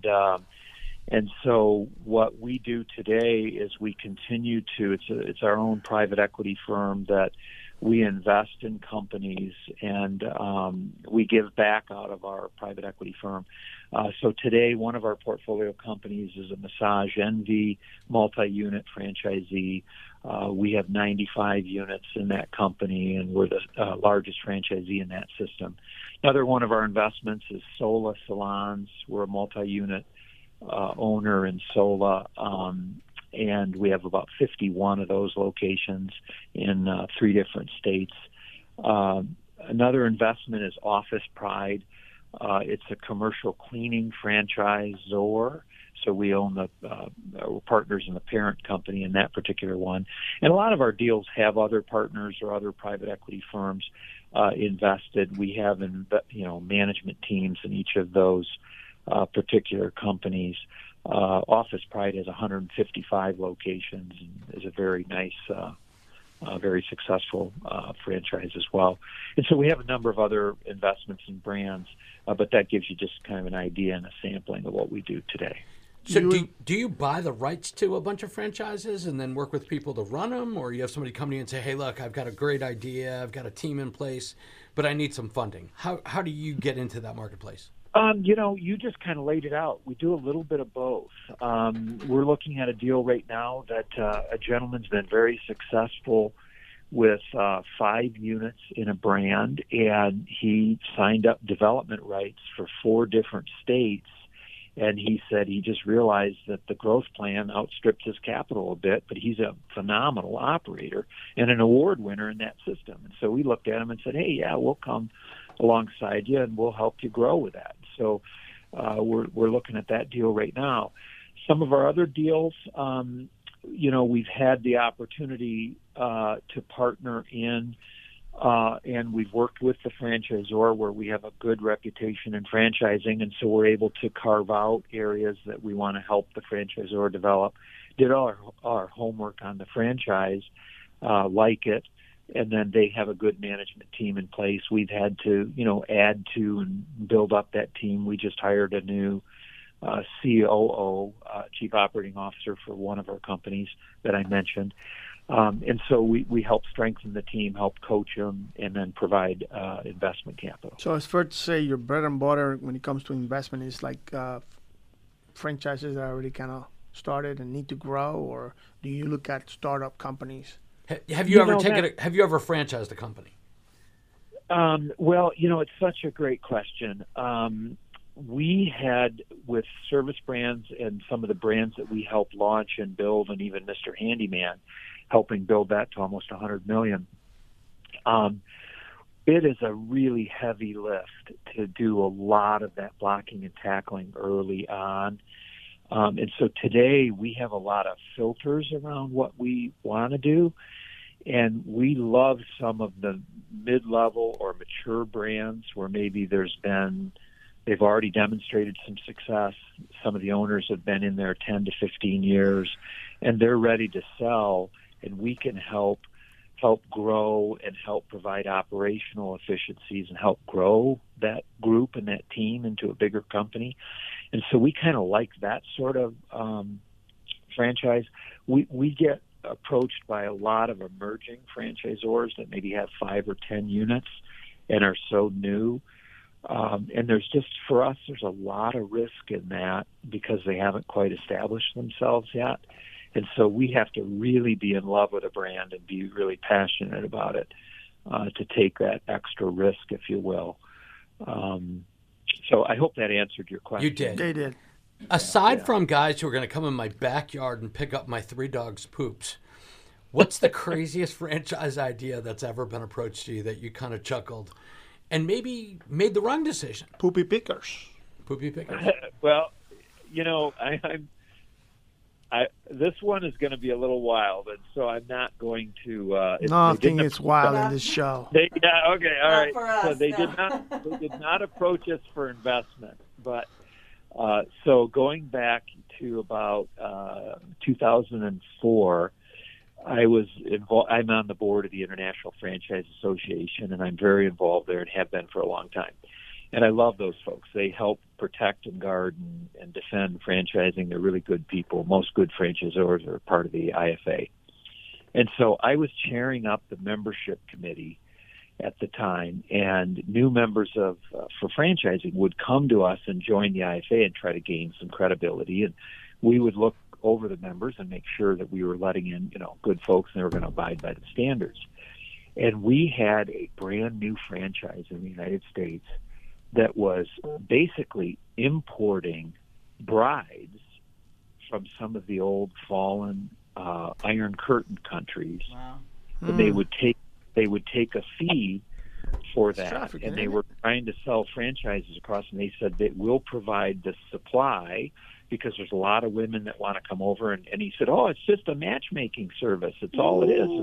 and so what we do today is we continue to. It's our own private equity firm that we invest in companies, and we give back out of our private equity firm. So today, one of our portfolio companies is a Massage Envy multi-unit franchisee. We have 95 units in that company, and we're the largest franchisee in that system. Another one of our investments is Sola Salons. We're a multi-unit owner in Sola, and we have about 51 of those locations in 3 different states. Another investment is Office Pride. It's a commercial cleaning franchisor, so we own we're partners in the parent company in that particular one. And a lot of our deals have other partners or other private equity firms invested. We have management teams in each of those particular companies. Office Pride has 155 locations and is a very nice, very successful franchise as well. And so we have a number of other investments and brands, but that gives you just kind of an idea and a sampling of what we do today. So do you buy the rights to a bunch of franchises and then work with people to run them, or you have somebody come to you and say, hey, look, I've got a great idea, I've got a team in place, but I need some funding? How do you get into that marketplace? You just kind of laid it out. We do a little bit of both. We're looking at a deal right now that a gentleman's been very successful with 5 units in a brand, and he signed up development rights for 4 different states. And he said he just realized that the growth plan outstripped his capital a bit, but he's a phenomenal operator and an award winner in that system. And so we looked at him and said, hey, yeah, we'll come alongside you and we'll help you grow with that. So we're looking at that deal right now. Some of our other deals, we've had the opportunity to partner in, and we've worked with the franchisor where we have a good reputation in franchising, and so we're able to carve out areas that we want to help the franchisor develop. Did our homework on the franchise, like it, and then they have a good management team in place. We've had to, add to and build up that team. We just hired a new COO, Chief Operating Officer for one of our companies that I mentioned. And so we help strengthen the team, help coach them, and then provide investment capital. So it's fair to say your bread and butter when it comes to investment is like franchises that are already kind of started and need to grow, or do you look at startup companies? Have you ever franchised a company? Well, it's such a great question. We had, with Service Brands and some of the brands that we helped launch and build, and even Mr. Handyman, helping build that to almost $100 million. It is a really heavy lift to do a lot of that blocking and tackling early on. And so today we have a lot of filters around what we want to do. And we love some of the mid-level or mature brands where maybe they've already demonstrated some success. Some of the owners have been in there 10 to 15 years, and they're ready to sell, and we can help grow and help provide operational efficiencies and help grow that group and that team into a bigger company. And so we kind of like that sort of franchise. We get approached by a lot of emerging franchisors that maybe have 5 or 10 units and are so new. And there's a lot of risk in that because they haven't quite established themselves yet. And so we have to really be in love with a brand and be really passionate about it to take that extra risk, if you will. So I hope that answered your question. You did. They did. Aside from guys who are going to come in my backyard and pick up my 3 dogs' poops, what's the craziest franchise idea that's ever been approached to you that you kind of chuckled and maybe made the wrong decision? Poopy pickers. Poopy pickers. Well, this one is going to be a little wild, and so I'm not going to. Nothing is wild in this show. Okay, all right. For us, so they did not approach us for investment, but so going back to about 2004, I was involved. I'm on the board of the International Franchise Association, and I'm very involved there and have been for a long time. And I love those folks. They help protect and guard and defend franchising. They're really good people. Most good franchisors are part of the IFA. And so I was chairing up the membership committee at the time, and new members for franchising would come to us and join the IFA and try to gain some credibility. And we would look over the members and make sure that we were letting in, good folks and they were going to abide by the standards. And we had a brand new franchise in the United States that was basically importing brides from some of the old fallen Iron Curtain countries. Wow. And they would take a fee for that, and they were trying to sell franchises across, and they said that we'll provide the supply because there's a lot of women that want to come over. And he said, it's just a matchmaking service. It's all it is.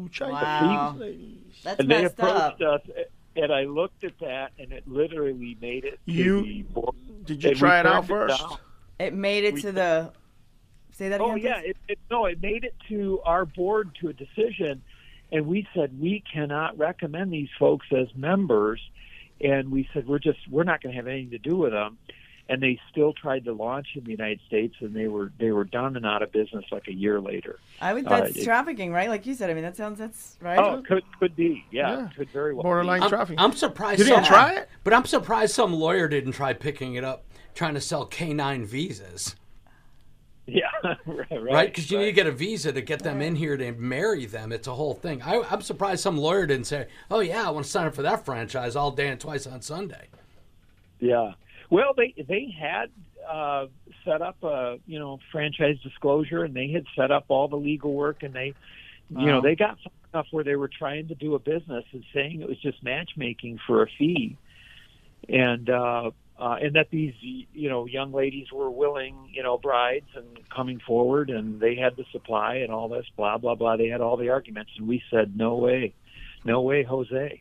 Wow. That's and they messed approached up. us, and I looked at that, and it literally made it to the board. Did you try it out first? It made it to the... Say that again? Oh, yeah. It made it to our board to a decision, and we said we cannot recommend these folks as members, and we said we're not going to have anything to do with them. And they still tried to launch in the United States, and they were done and out of business like a year later. That's trafficking, right? Like you said. I mean, that's right. Oh, could be. Yeah, could very well. Borderline trafficking. I'm surprised. You didn't try it? But I'm surprised some lawyer didn't try picking it up, trying to sell K9 visas. Yeah, right. Right? Because you need to get a visa to get them in here to marry them. It's a whole thing. I'm surprised some lawyer didn't say, oh, yeah, I want to sign up for that franchise all day and twice on Sunday. Yeah. Well, they had set up a franchise disclosure, and they had set up all the legal work, and they they got enough where they were trying to do a business and saying it was just matchmaking for a fee, and that these young ladies were willing brides and coming forward, and they had the supply and all this blah blah blah. They had all the arguments, and we said no way, Jose.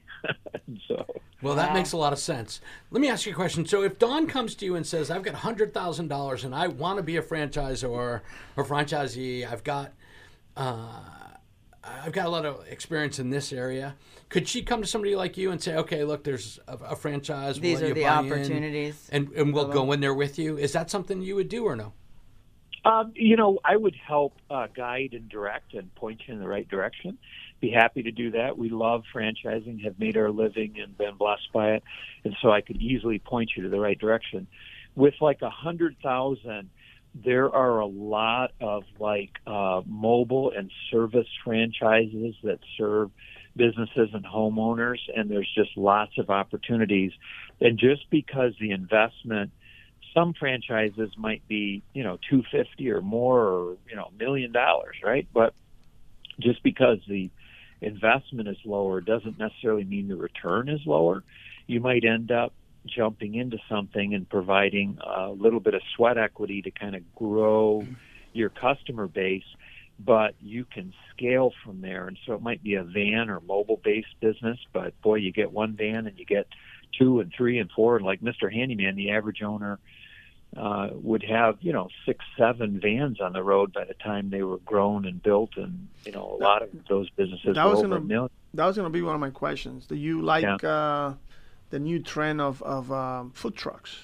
Well, that makes a lot of sense. Let me ask you a question. So if Dawn comes to you and says, I've got $100,000 and I want to be a franchisor or franchisee, I've got I've got a lot of experience in this area. Could she come to somebody like you and say, okay, look, there's a franchise. These are the opportunities. And we'll go in there with you. Is that something you would do or no? I would help guide and direct and point you in the right direction. Be happy to do that. We love franchising, have made our living and been blessed by it. And so I could easily point you to the right direction. With like 100,000, there are a lot of mobile and service franchises that serve businesses and homeowners, and there's just lots of opportunities. And just because the investment, some franchises might be, $250 or more, or $1 million, right? But just because the investment is lower doesn't necessarily mean the return is lower. You might end up jumping into something and providing a little bit of sweat equity to kind of grow your customer base, but you can scale from there. And so it might be a van or mobile-based business, but boy, you get one van and you get 2 and 3 and 4. And like Mr. Handyman, the average owner would have 6, 7 vans on the road by the time they were grown and built, and a lot of those businesses were over $1 million. That was going to be one of my questions. Do you like the new trend of food trucks?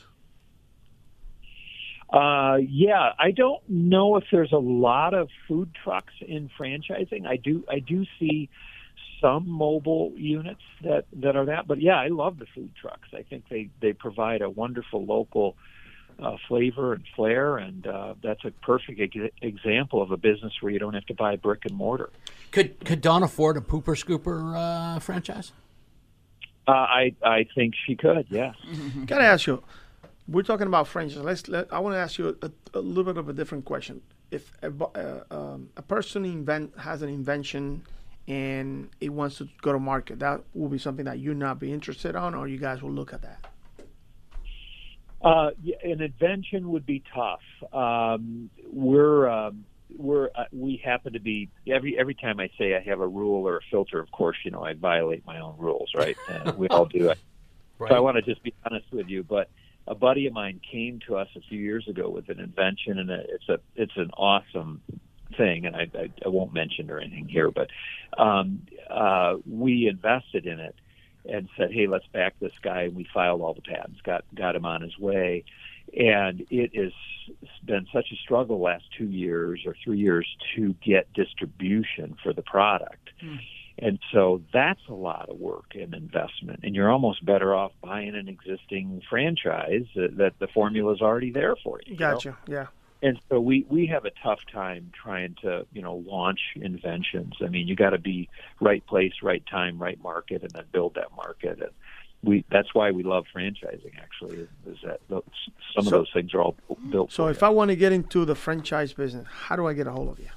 Yeah, I don't know if there's a lot of food trucks in franchising. I do see some mobile units that are that, but yeah, I love the food trucks. I think they provide a wonderful local flavor and flair, and that's a perfect example of a business where you don't have to buy brick and mortar. Could Dawn afford a Pooper Scooper franchise? I think she could, yes. Got to ask you, we're talking about franchise. I want to ask you a little bit of a different question. If a person has an invention and it wants to go to market, that will be something that you'd not be interested on, or you guys will look at that? An invention would be tough. We happen to be every time I say I have a rule or a filter, of course, I violate my own rules, right? We all do it. Right. So I want to just be honest with you. But a buddy of mine came to us a few years ago with an invention, and it's an awesome thing, and I won't mention or anything here, but we invested in it and said, hey, let's back this guy. And we filed all the patents, got him on his way. And it has been such a struggle the last 2 years or 3 years to get distribution for the product. And so that's a lot of work and investment. And you're almost better off buying an existing franchise that the formula is already there for you. Gotcha, yeah. And so we have a tough time trying to, launch inventions. I mean, you got to be right place, right time, right market, and then build that market. And that's why we love franchising, actually, is that some of those things are all built. So if I want to get into the franchise business, how do I get a hold of you?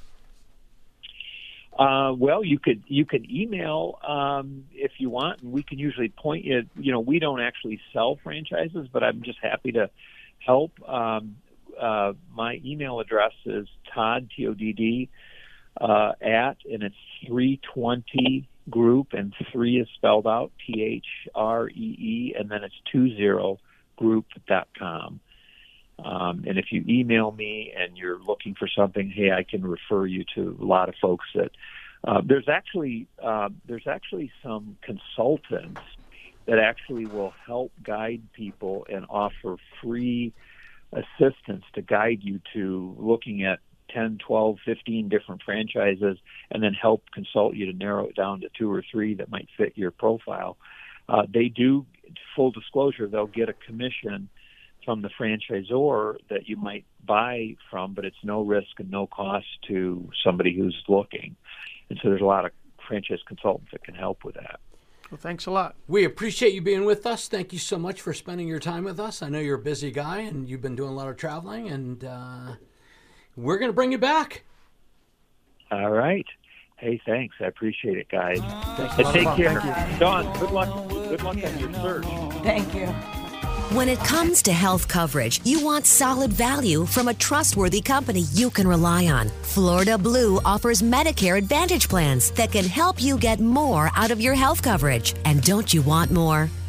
Well, you can email if you want, and we can usually point you. We don't actually sell franchises, but I'm just happy to help. My email address is Todd, Todd, and it's 320 Group, and 3 is spelled out, THREE, and then it's 20group.com. And if you email me and you're looking for something, hey, I can refer you to a lot of folks that there's actually some consultants that actually will help guide people and offer free assistance to guide you to looking at 10, 12, 15 different franchises, and then help consult you to narrow it down to 2 or 3 that might fit your profile. They do, full disclosure, they'll get a commission from the franchisor that you might buy from, but it's no risk and no cost to somebody who's looking. And so there's a lot of franchise consultants that can help with that. Well, thanks a lot. We appreciate you being with us. Thank you so much for spending your time with us. I know you're a busy guy and you've been doing a lot of traveling, and we're going to bring you back. All right. Hey, thanks. I appreciate it, guys. Take care. Dawn, good luck on your search. Thank you. When it comes to health coverage, you want solid value from a trustworthy company you can rely on. Florida Blue offers Medicare Advantage plans that can help you get more out of your health coverage. And don't you want more?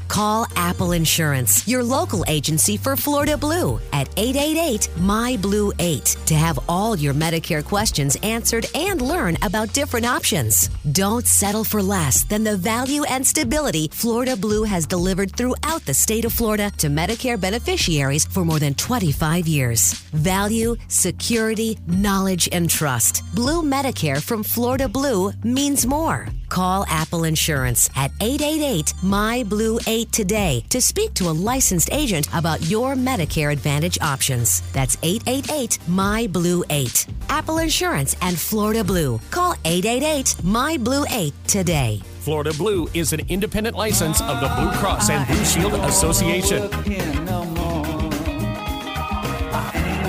Call Apple Insurance, your local agency for Florida Blue, at 888-MY-BLUE-8 to have all your Medicare questions answered and learn about different options. Don't settle for less than the value and stability Florida Blue has delivered throughout the state of Florida to Medicare beneficiaries for more than 25 years. Value, security, knowledge, and trust. Blue Medicare from Florida Blue means more. Call Apple Insurance at 888-MY-BLUE-8 today to speak to a licensed agent about your Medicare Advantage options. That's 888-MY-BLUE-8. Apple Insurance and Florida Blue. Call 888-MY-BLUE-8 today. Florida Blue is an independent license of the Blue Cross and Blue Shield Association.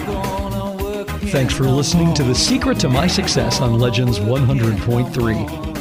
Thanks for listening to The Secret to My Success on Legends 100.3.